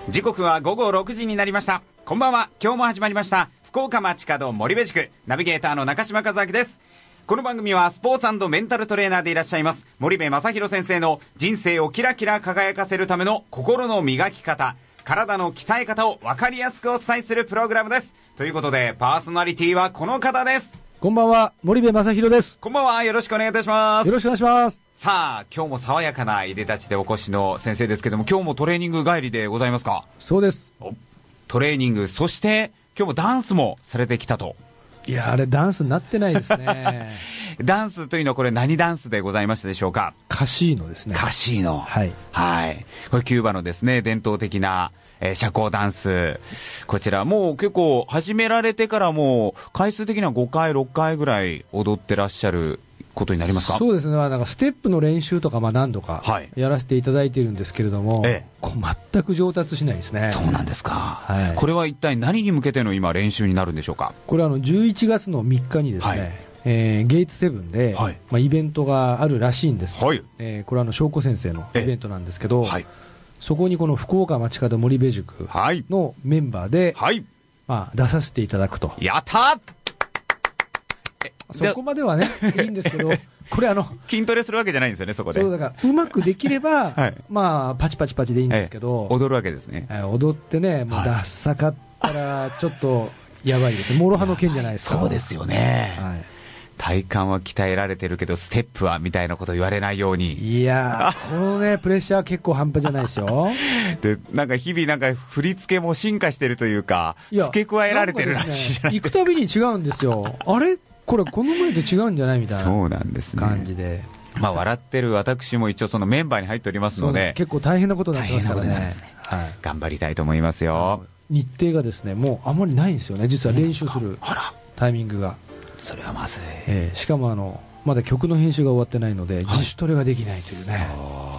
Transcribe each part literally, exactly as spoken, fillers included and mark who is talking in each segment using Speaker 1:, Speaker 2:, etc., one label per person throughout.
Speaker 1: 時刻は午後ろくじになりました。こんばんは。今日も始まりました福岡街角森部塾、ナビゲーターの中島和明です。この番組はスポーツ&メンタルトレーナーでいらっしゃいます森部正弘先生の人生をキラキラ輝かせるための心の磨き方、体の鍛え方を分かりやすくお伝えするプログラムです。ということでパーソナリティはこの方です。
Speaker 2: こんばんは、森部正弘です。
Speaker 1: こんばんは、よろしくお願いいたします。
Speaker 2: よろしくお願いします。
Speaker 1: さあ、今日も爽やかないでたちでお越しの先生ですけども、今日もトレーニング帰りでございますか？
Speaker 2: そうです。
Speaker 1: トレーニング、そして今日もダンスもされてきたと。
Speaker 2: いや、あれダンスになってないですね。
Speaker 1: ダンスというのはこれ何ダンスでございましたでしょうか？
Speaker 2: カシーノですね。
Speaker 1: カシーノ。
Speaker 2: はい。
Speaker 1: はい。これキューバのですね、伝統的なえー、社交ダンス。こちらもう結構始められてからもう回数的にはごかいろっかいぐらい踊ってらっしゃることになりますか？
Speaker 2: そうですね。なんかステップの練習とかまあ何度かやらせていただいているんですけれども、はい、こう全く上達しないですね。
Speaker 1: そうなんですか、
Speaker 2: はい、
Speaker 1: これは一体何に向けての今練習になるんでしょうか？
Speaker 2: これはあのじゅういちがつのみっかにですね、はい、えー、ゲイツセブンで、はい、まあ、イベントがあるらしいんです、はい、えー、これはあの翔子先生のイベントなんですけど、はい、そこにこの福岡街角森部塾のメンバーで、はい、まあ、出させていただくと。
Speaker 1: やったー。
Speaker 2: そこまではねいいんですけど、これあの
Speaker 1: 筋トレするわけじゃないんですよね、そこで。
Speaker 2: そうだからうまくできれば、はい、まあパチパチパチでいいんですけど、
Speaker 1: ええ、踊るわけですね。
Speaker 2: 踊ってね、もうダッサかったらちょっとやばいですね。諸刃の剣じゃないですか。
Speaker 1: そうですよね、はい、体幹は鍛えられてるけどステップはみたいなこと言われないように。
Speaker 2: いやー、このねプレッシャー結構半端じゃないですよ。
Speaker 1: で、なんか日々なんか振り付けも進化してるというか、付け加えられてるらしいじゃないですか。
Speaker 2: 行くたびに違うんですよ。あれこれこの前と違うんじゃないみたいな
Speaker 1: そうなんですね、
Speaker 2: 感じで、
Speaker 1: まあ、笑ってる私も一応そのメンバーに入っておりますので、
Speaker 2: 結構大変なことになってますからね。
Speaker 1: 大変なことになりますね、はい、頑張りたいと思いますよ。
Speaker 2: 日程がですねもうあんまりないんですよね、実は練習するタイミングが。
Speaker 1: それはまずい、
Speaker 2: えー、しかもあのまだ曲の編集が終わってないので、はい、自主トレができないというね。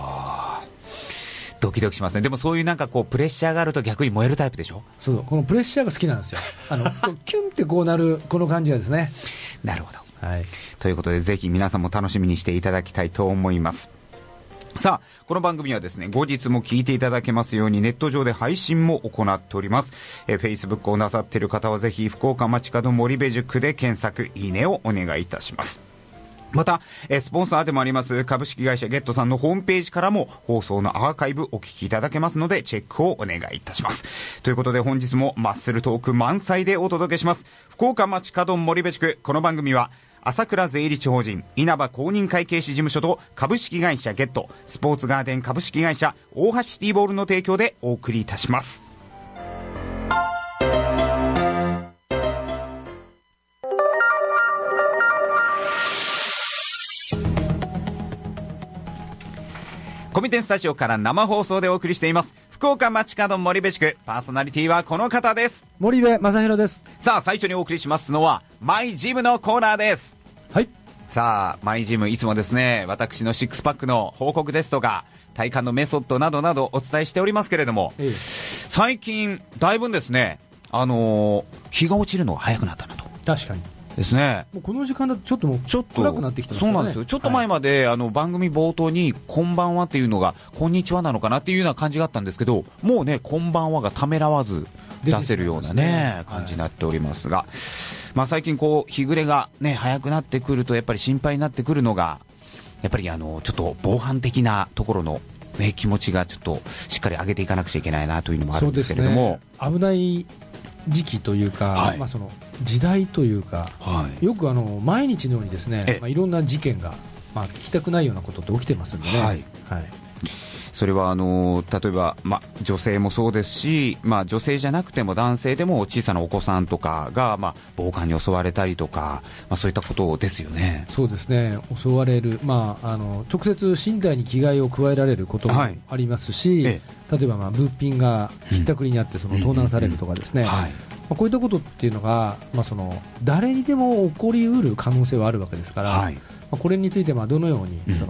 Speaker 1: ドキドキしますね。でもそういうなんかこうプレッシャーがあると逆に燃えるタイプでしょ？
Speaker 2: そう、このプレッシャーが好きなんですよ。あのキュンってこうなるこの感じがですね。
Speaker 1: なるほど、
Speaker 2: はい、
Speaker 1: ということでぜひ皆さんも楽しみにしていただきたいと思います。さあ、この番組はですね後日も聞いていただけますようにネット上で配信も行っております。え Facebook をなさっている方はぜひ福岡街角森部塾で検索、いいねをお願いいたします。またスポンサーでもあります株式会社ゲットさんのホームページからも放送のアーカイブお聞きいただけますのでチェックをお願いいたします。ということで本日もマッスルトーク満載でお届けします。福岡街角森部塾、この番組は朝倉税理士法人稲葉公認会計士事務所と株式会社ゲット、スポーツガーデン株式会社大橋シティボールの提供でお送りいたします。コミテンスタジオから生放送でお送りしています福岡街角森部塾、パーソナリティはこの方です。
Speaker 2: 森部正弘です。
Speaker 1: さあ、最初にお送りしますのはマイジムのコーナーです。
Speaker 2: はい。
Speaker 1: さあ、マイジムいつもですね私のシックスパックの報告ですとか体幹のメソッドなどなどお伝えしておりますけれども、ええ、最近だいぶですねあのー、日が落ちるのが早くなったなと。
Speaker 2: 確かに
Speaker 1: ですね。
Speaker 2: もうこの時間だとちょっともうちょっと暗くなってきてますからね。
Speaker 1: そうなんですよ。ちょっと前まで、はい、あの番組冒頭にこんばんはっていうのがこんにちはなのかなっていうような感じがあったんですけど、もうねこんばんはがためらわず出せるようなね、ね感じになっておりますが、はい、まあ、最近こう日暮れがね早くなってくるとやっぱり心配になってくるのがやっぱりあのちょっと防犯的なところの、ね、気持ちがちょっとしっかり上げていかなくちゃいけないなというのもあるんですけれども、
Speaker 2: そうですね、危ない時期というか、はい、まあ、その時代というか、はい、よくあの毎日のようにですね、まあ、いろんな事件が、まあ、聞きたくないようなことって起きてますんでね、はいはい、
Speaker 1: それはあの例えば、まあ、女性もそうですし、まあ、女性じゃなくても男性でも小さなお子さんとかが、まあ、暴漢に襲われたりとか、まあ、そういったことですよね。
Speaker 2: そうですね、襲われる、まあ、あの直接身体に危害を加えられることもありますし、はい、例えばまあ物品がひったくりにあってその盗難されるとかですね、こういったことっていうのが、まあ、その誰にでも起こりうる可能性はあるわけですから、はい、まあ、これについてまあどのようにそのまあ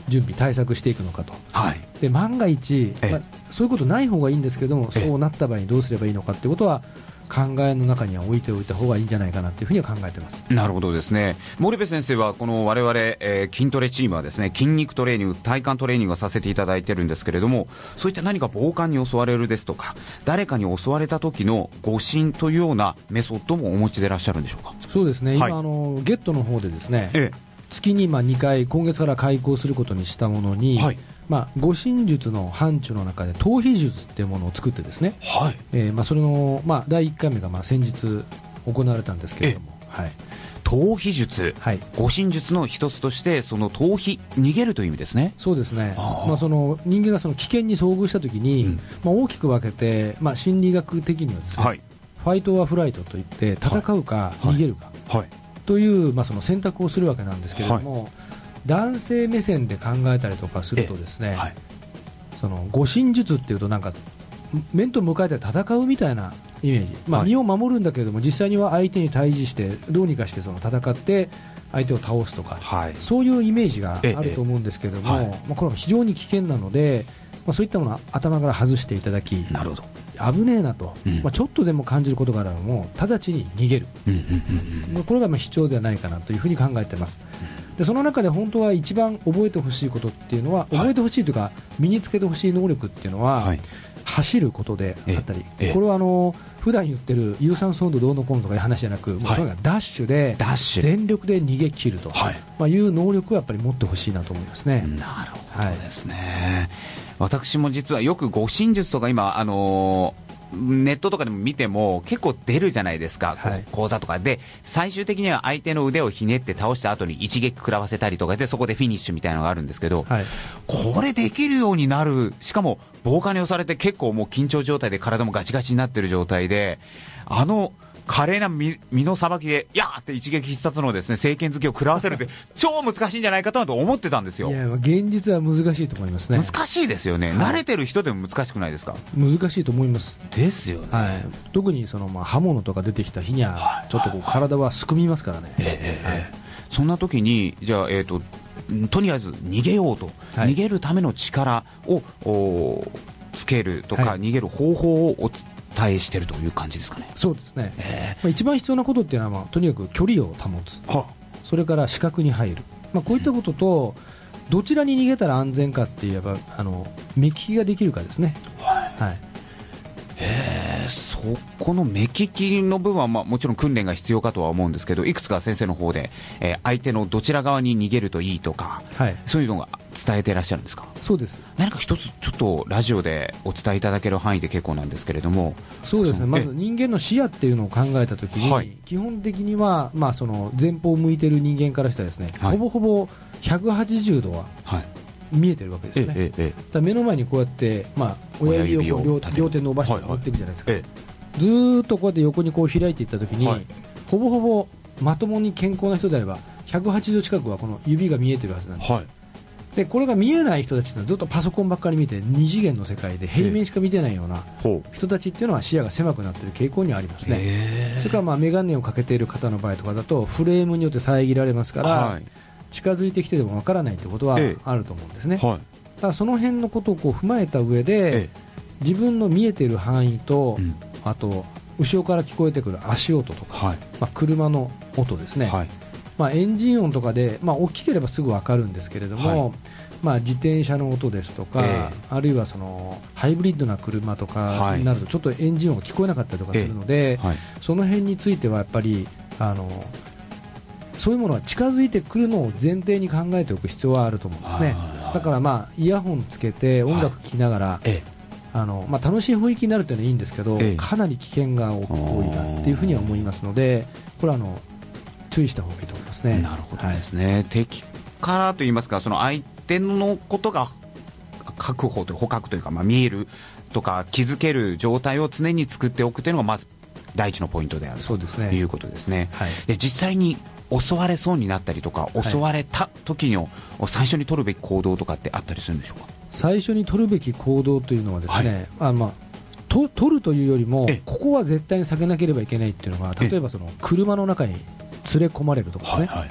Speaker 2: 準備、対策していくのかと、
Speaker 1: はい、
Speaker 2: で万が一、まあ、そういうことない方がいいんですけども、そうなった場合にどうすればいいのかということは考えの中には置いておいた方がいいんじゃないかなというふうには考えています。
Speaker 1: なるほどですね。森部先生はこの我々、えー、筋トレチームはですね、筋肉トレーニング、体幹トレーニングをさせていただいてるんですけれども、そういった何か暴漢に襲われるですとか、誰かに襲われた時の護身というようなメソッドもお持ちでいらっしゃるんでしょうか。
Speaker 2: そうですね、今、はい、あのゲットの方でですね、ええ、月にまあにかい今月から開講することにしたものに、はい、まあ、護身術の範疇の中で頭皮術というものを作ってですね、はい、えーまあ、それの、まあ、だいいっかいめがまあ先日行われたんですけれども、はい、
Speaker 1: 頭皮術、はい、護身術の一つとしてその頭皮、逃げるという意味ですね。
Speaker 2: そうですね、まあ、その人間がその危険に遭遇したときに、うん、まあ、大きく分けて、まあ、心理学的にはですね、はい、ファイト・ア・フライトといって戦うか逃げるか、はいはい、という、まあ、その選択をするわけなんですけれども、はい、男性目線で考えたりとかするとですね、はい、その護身術っていうとなんか面と向かって戦うみたいなイメージ、まあ、身を守るんだけれども、実際には相手に対峙してどうにかしてその戦って相手を倒すとか、はい、そういうイメージがあると思うんですけれども、はい、まあ、これは非常に危険なので、まあ、そういったものは頭から外していただき、なるほど、危ねえなと、うん、まあ、ちょっとでも感じることがあればもう直ちに逃げる、うんうんうん、これがまあ必要ではないかなというふうに考えています。でその中で本当は一番覚えてほしいことっていうのは、はい、覚えてほしいというか身につけてほしい能力っていうのは、はい、走ることであったり、これはあの普段言ってる有酸素運動どうのこうのとかいう話じゃなく、はい、もうとにかくダッシュで全力で逃げ切ると、はい、まあ、いう能力をやっぱり持ってほしいなと思いますね。
Speaker 1: なるほどですね、はい、私も実はよく護身術とか今、あのーネットとかでも見ても結構出るじゃないですか、はい、講座とかで最終的には相手の腕をひねって倒した後に一撃食らわせたりとかでそこでフィニッシュみたいなのがあるんですけど、はい、これできるようになる、しかも防火に押されて結構もう緊張状態で体もガチガチになってる状態で、あの華麗な 身, 身のさばきでやーって一撃必殺のですね正拳突きを食らわせるって超難しいんじゃないかと思ってたんですよ。
Speaker 2: いや現実は難しいと思いますね。
Speaker 1: 難しいですよね、はい、慣れてる人でも難しくないですか。
Speaker 2: 難しいと思います
Speaker 1: ですよね、
Speaker 2: はい、特にそのまあ刃物とか出てきた日にはちょっとこう体はすくみますからね、はいはいはい、
Speaker 1: えーえー、そんな時にじゃあ、えーと、とりあえず逃げようと、はい、逃げるための力をつけるとか、はい、逃げる方法をお伝えしているという感じですかね。
Speaker 2: そうですね、えーまあ、一番必要なことっていうのは、まあ、とにかく距離を保つ、はそれから視覚に入る、まあ、こういったことと、うん、どちらに逃げたら安全かって言えばあの目利きができるかですね、はいはい、
Speaker 1: へー、そこの目利きの部分は、まあ、もちろん訓練が必要かとは思うんですけど、いくつか先生の方で、えー、相手のどちら側に逃げるといいとか、はい、そういうのが伝えていらっしゃるんですか。
Speaker 2: そうです。
Speaker 1: 何か一つちょっとラジオでお伝えいただける範囲で結構なんですけれども。
Speaker 2: そうですね、まず人間の視野っていうのを考えたときに、はい、基本的には、まあ、その前方を向いている人間からしたらですね、はい、ほぼほぼひゃくはちじゅうどは、はい見えてるわけですね、ええええ、だ目の前にこうやって、まあ、親指をこう 両, 両手伸ばして持っていくじゃないですか、はいはいええ、ずーっとこうやって横にこう開いていったときに、はい、ほぼほぼまともに健康な人であればひゃくはちじゅうど近くはこの指が見えてるはずなんです、はい、でこれが見えない人たちってのはずっとパソコンばっかり見て二次元の世界で平面しか見てないような人たちっていうのは視野が狭くなっている傾向にありますね。それからまあ眼鏡をかけている方の場合とかだとフレームによって遮られますから、はい近づいてきてでもわからないということはあると思うんですね、ええはい、だからその辺のことをこう踏まえた上で、ええ、自分の見えている範囲と、うん、あと後ろから聞こえてくる足音とか、はいまあ、車の音ですね、はいまあ、エンジン音とかで、まあ、大きければすぐわかるんですけれども、はいまあ、自転車の音ですとか、ええ、あるいはそのハイブリッドな車とかになるとちょっとエンジン音が聞こえなかったりとかするので、えはい、その辺についてはやっぱりあのそういうものは近づいてくるのを前提に考えておく必要はあると思うんですね。だからまあイヤホンつけて音楽聴きながら、はいええあのまあ、楽しい雰囲気になるというのはいいんですけど、ええ、かなり危険が多いなというふうには思いますので、これはあの注意した方がいいと思いますね。
Speaker 1: なるほどですね、はい、敵からといいますかその相手のことが確保という捕獲というか、まあ、見えるとか気づける状態を常に作っておくというのがまず第一のポイントであるということですね。はい、で実際に襲われそうになったりとか襲われた時の最初に取るべき行動とかってあったりするんでしょうか。
Speaker 2: 最初に取るべき行動というのはですね、はいあまあ、と取るというよりもここは絶対に避けなければいけないというのが例えばその車の中に連れ込まれるとかですね、はいはいはいはい、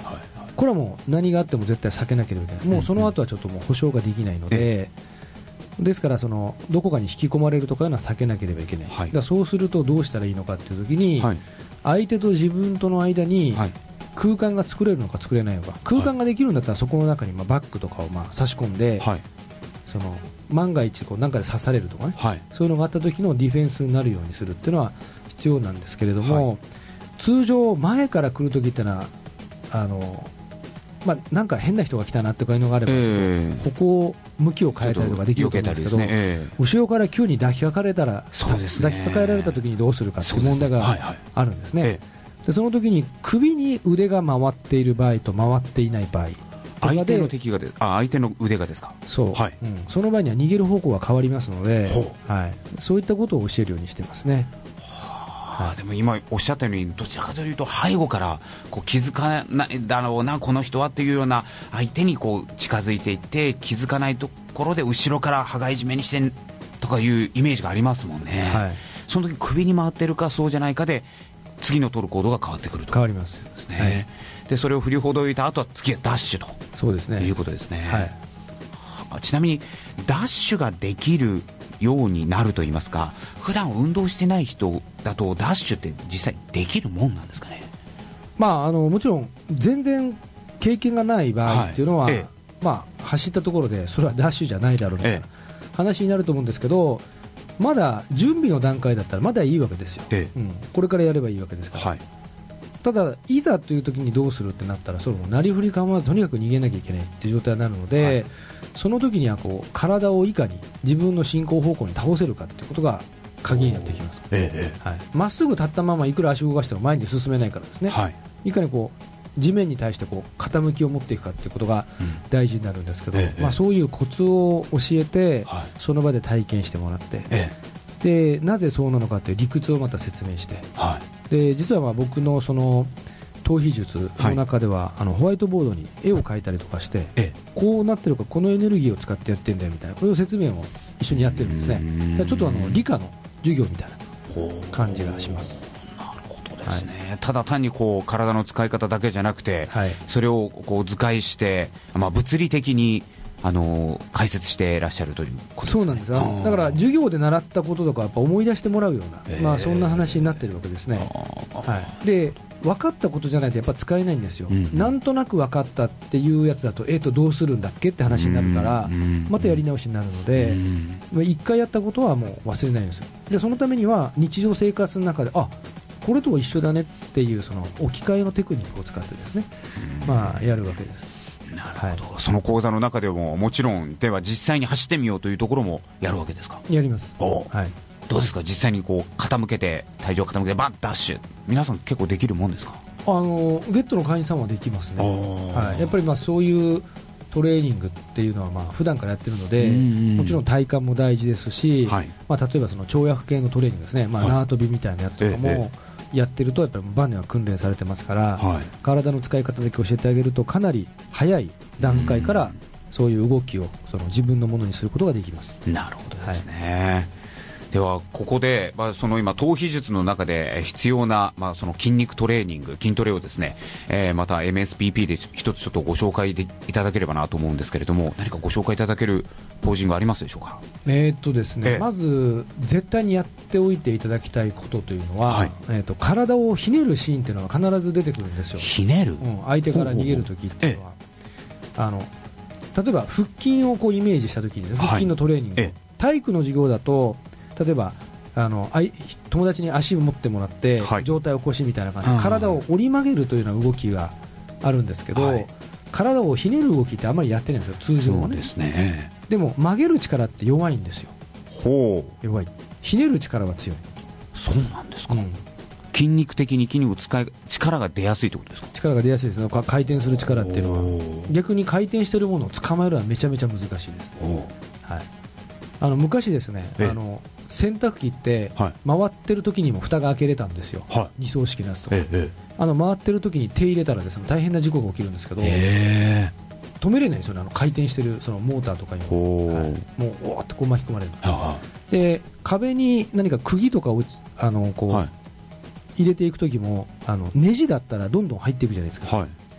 Speaker 2: これはもう何があっても絶対避けなければいけない、もうその後はちょっともう保証ができないので、うん、ですからそのどこかに引き込まれるとかいうのは避けなければいけない、はい、だからそうするとどうしたらいいのかというときに、はい、相手と自分との間に空間が作れるのか作れないのか、空間ができるんだったらそこの中にまあバッグとかをまあ差し込んで、はい、その万が一こう何かで刺されるとかね、はい、そういうのがあった時のディフェンスになるようにするっていうのは必要なんですけれども、はい、通常前から来る時ってのはあの、まあ、なんか変な人が来たなっていうのがあれば、えー、ここを向きを変えたりとかできると思うんですけど、ねえー、後ろから急に抱きかかれたら、そうですね、抱きかかえられた時にどうするかという問題があるんですね。そ, で、ねはいはい、でその時に首に腕が回っている場合と回っていない場合、
Speaker 1: 相手の敵がであ相手の腕がですか。
Speaker 2: そう、はい、うん、その場合には逃げる方向が変わりますので、はい、そういったことを教えるようにしてますね。
Speaker 1: はあ、でも今おっしゃったようにどちらかというと背後からこう気づかないだろうなこの人はっていうような相手にこう近づいていって気づかないところで後ろから羽交い締めにしてとかいうイメージがありますもんね、はい、その時首に回ってるかそうじゃないかで次の取る行動が変わってくると。
Speaker 2: 変わりますですね、はい、
Speaker 1: でそれを振りほどいた後は次はダッシュと
Speaker 2: そうですね、
Speaker 1: いうことですね、
Speaker 2: はい、
Speaker 1: ちなみにダッシュができるようになるといいますか、普段運動してない人だとダッシュって実際できるもんなんですかね。
Speaker 2: まあ、あのもちろん全然経験がない場合っていうのは、はい、ええ、まあ、走ったところでそれはダッシュじゃないだろうみたいな話になると思うんですけど、まだ準備の段階だったらまだいいわけですよ、ええ、うん、これからやればいいわけですから、はい、ただいざという時にどうするってなったらそれもなりふり構わずとにかく逃げなきゃいけないっていう状態になるので、はい、その時にはこう体をいかに自分の進行方向に倒せるかっていうことが鍵になってきます。ええ、はい、まっすぐ立ったままいくら足を動かしても前に進めないからですね、はい、いかにこう地面に対してこう傾きを持っていくかということが大事になるんですけど、うん、まあ、そういうコツを教えて、はい、その場で体験してもらって、ええ、でなぜそうなのかという理屈をまた説明して、はい、で実はまあ僕のその頭皮術の中では、はい、あのホワイトボードに絵を描いたりとかして、ええ、こうなってるかこのエネルギーを使ってやってるんだよみたいなこれを説明を一緒にやってるんですね。だからちょっとあの理科の授業みたいな感じがします。
Speaker 1: ですね、はい、ただ単にこう体の使い方だけじゃなくて、はい、それをこう図解して、まあ、物理的にあの解説していらっしゃるということですね。
Speaker 2: そうなんです。だから授業で習ったこととかやっぱ思い出してもらうような、まあ、そんな話になっているわけですね、はい、で分かったことじゃないとやっぱ使えないんですよ、うんうん、なんとなく分かったっていうやつだとえーとどうするんだっけって話になるから、うんうん、またやり直しになるので、うん、いっかいやったことはもう忘れないんですよ。でそのためには日常生活の中であこれと一緒だねっていうその置き換えのテクニックを使ってですね、まあ、やるわけです。
Speaker 1: なるほど、はい、その講座の中でももちろんでは実際に走ってみようというところもやるわけですか。
Speaker 2: やります。
Speaker 1: お、はい、どうですか実際にこう傾けて体重を傾けてバンダッシュ皆さん結構できるもんですか。
Speaker 2: あのゲットの会員さんはできますね、はい、やっぱりまあそういうトレーニングっていうのはまあ普段からやってるので、うんうん、もちろん体幹も大事ですし、はい、まあ、例えばその跳躍系のトレーニングですね、まあ、縄跳びみたいなやつとかも、はい、ええやってるとやっぱりバネは訓練されてますから、はい、体の使い方だけ教えてあげるとかなり早い段階からそういう動きをその自分のものにすることができます。
Speaker 1: なるほどですね、はい、ではここで、まあ、その今頭皮術の中で必要な、まあ、その筋肉トレーニング筋トレをですね、えー、また エムエスピーピー で一つちょっとご紹介でいただければなと思うんですけれども何かご紹介いただけるポージングありますでしょうか。
Speaker 2: えーっとですね、まず絶対にやっておいていただきたいことというのは、はい、えーっと体をひねるシーンというのが必ず出てくるんですよ。
Speaker 1: ひねる、
Speaker 2: うん、相手から逃げるときっていうのはあの例えば腹筋をこうイメージしたときに、ね、腹筋のトレーニング、はい、体育の授業だと例えばあの友達に足を持ってもらって、はい、上体を起こしみたいな感じで体を折り曲げるというような動きがあるんですけど、はい、体をひねる動きってあまりやってないんですよ通常はね。
Speaker 1: そうですね。
Speaker 2: でも曲げる力って弱いんですよ。
Speaker 1: ほう。
Speaker 2: 弱い。ひねる力は強い。
Speaker 1: そうなんですか、うん、筋肉的に筋肉を使い力が出やすいということですか。
Speaker 2: 力が出やすいですね。回転する力っていうのは逆に回転しているものを捕まえるのはめちゃめちゃ難しいです、はい、あの昔ですねあの洗濯機って回ってる時にも蓋が開けれたんですよ、はい、二層式のやつとか、ええ、あの回ってる時に手入れたらですね大変な事故が起きるんですけど、えー、止めれないんですよね。あの回転してるそのモーターとかにも、はい、もうおーってこう巻き込まれる、はあ、で壁に何か釘とかをあのこう、はい、入れていく時もあのネジだったらどんどん入っていくじゃないですか、はい、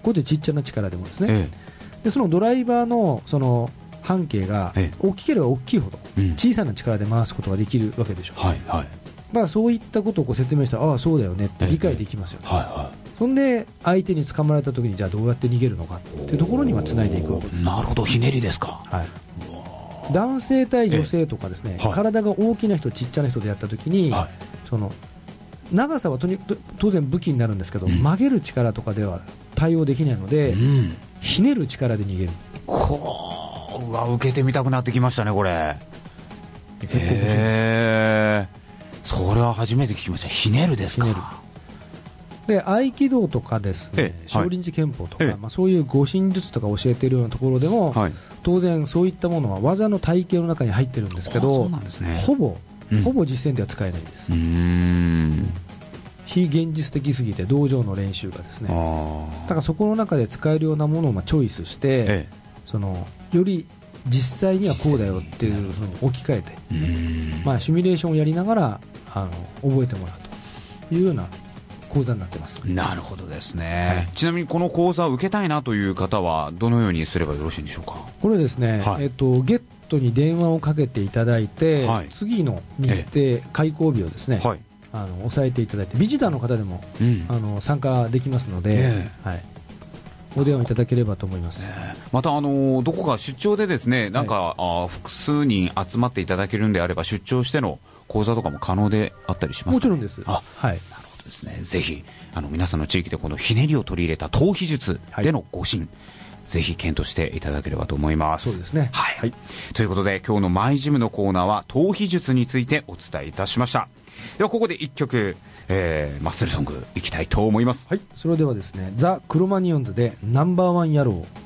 Speaker 2: こうちっちゃな力でもですね、
Speaker 1: え
Speaker 2: え、でそのドライバーのその半径が大きければ大きいほど小さな力で回すことができるわけでしょう、
Speaker 1: はいはい、
Speaker 2: だからそういったことをこう説明したら、ああそうだよねって理解できますよね、
Speaker 1: はいはい、
Speaker 2: そんで相手に捕まれたときにじゃあどうやって逃げるのかっていうところにはつないでいくわけです。
Speaker 1: なるほど、ひねりですか。
Speaker 2: はい、男性対女性とかですね、はい、体が大きな人ちっちゃな人でやったときに、はい、その長さはとに当然武器になるんですけど、うん、曲げる力とかでは対応できないので、うん、ひねる力で逃げる。
Speaker 1: こう、うわ、受けてみたくなってきましたねこれ。結構面白いです。それは初めて聞きました。ひねるですか。ひねる
Speaker 2: で合気道とかですね、少林寺拳法とか、まあ、そういう護身術とか教えているようなところでも、はい、当然そういったものは技の体系の中に入ってるんですけど、
Speaker 1: そうなんですね、
Speaker 2: ほぼ、うん、ほぼ実践では使えないです。うーん、非現実的すぎて道場の練習がですね、だからそこの中で使えるようなものをまあチョイスして、ええ、そのより実際にはこうだよっていうふうに置き換えて、うーん、まあ、シミュレーションをやりながらあの覚えてもらうというような講座になってます。
Speaker 1: なるほどですね、はい、ちなみにこの講座を受けたいなという方はどのようにすればよろしいんでしょうか。
Speaker 2: これですね、はい、えっと、ゲットに電話をかけていただいて、はい、次の日程、開講日をですね、はい、あの押さえていただいて、ビジターの方でも、うん、あの参加できますので、えーはい、お電話いただければと思います。
Speaker 1: えー、またあのどこか出張でですね、なんか、はい、あ複数人集まっていただけるんであれば出張しての講座とかも可能であったりしますか、ね、
Speaker 2: もちろんです。
Speaker 1: あ、はい、なるほどですね。ぜひあの皆さんの地域でこのひねりを取り入れた逃避術での護身、はい、ぜひ検討していただければと思います。
Speaker 2: そうですね、
Speaker 1: はいはい、ということで今日のマイジムのコーナーは逃避術についてお伝えいたしました。ではここでいっきょく、えー、マッスルソングいきたいと思います。
Speaker 2: はい、それではですね、ザ・クロマニヨンズでナンバーワン野郎。